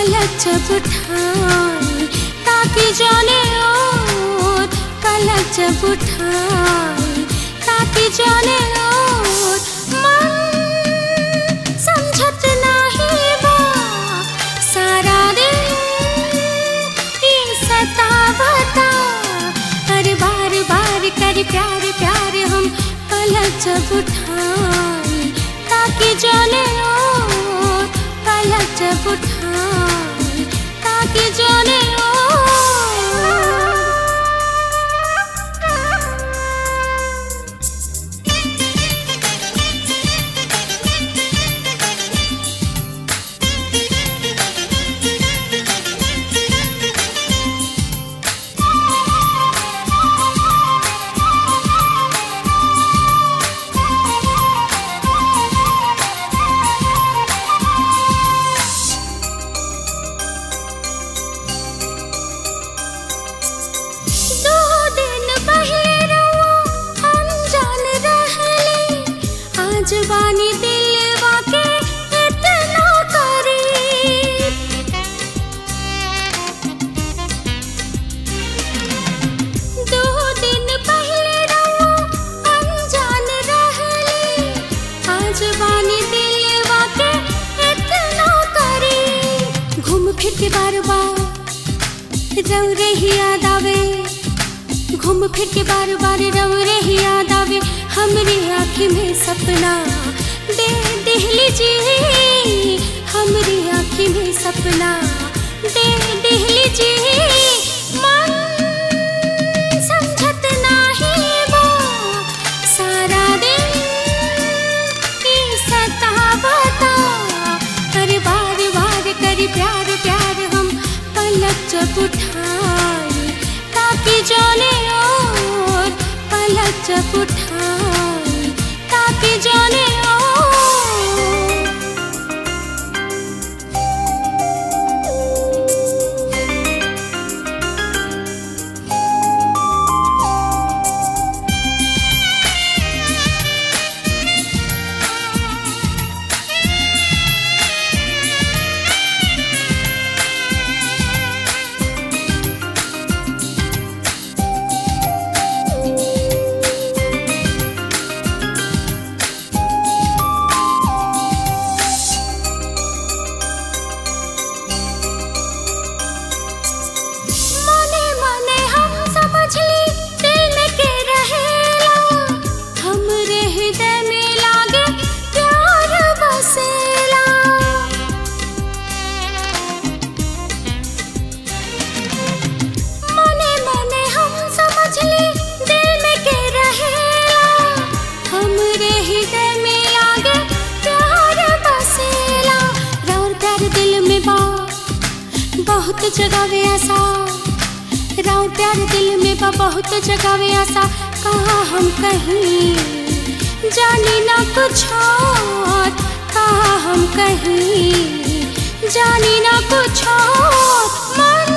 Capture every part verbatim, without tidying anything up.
पलक जब उठाए ताकि जाने और पलक जब उठाए ताकि जाने और मन समझत नाही बा सारा दिन ये सतावता हर बार बार कर प्यार प्यार हम पलक जब उठाए ताकि जाने और पलक जब उठाए ताकि जाने जवानी दिलवा के इतना करीब दो दिन पहले रहो अनजान रहले आज जवानी दिलवा के इतना करीब घूम फिर के बार बार रौ रही याद आवे घूम फिर के बार बार रौ रही याद आवे हमरी आँखी में सपना दे दिहली जी हमरी आँखी में सपना दे दिहली जी मन समझत नाही बा सारा दिन ये सतावता हर बार बार कर प्यार प्यार हम पलक जब उठाए ताकि जाने और पलक जब उठाए ताकि जाने बहुत जगावे आशा राव प्यार दिल में बा बहुत जगावे आशा कहाँ हम कहीं जानी ना कुछ और कहाँ हम कहीं जानी ना कुछ और मन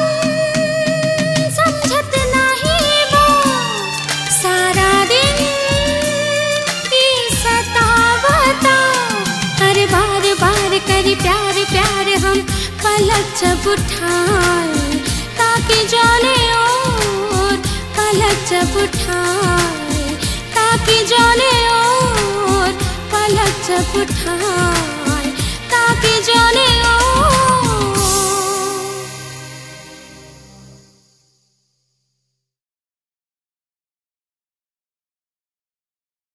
समझत नाही बा सारा दिन ये सतावता हर बार बार कर प्यार प्यार हम पलक जब उठाए ताकि जाने और पलक जब उठाए ताकि जाने और पलक जब उठाए ताकि जाने और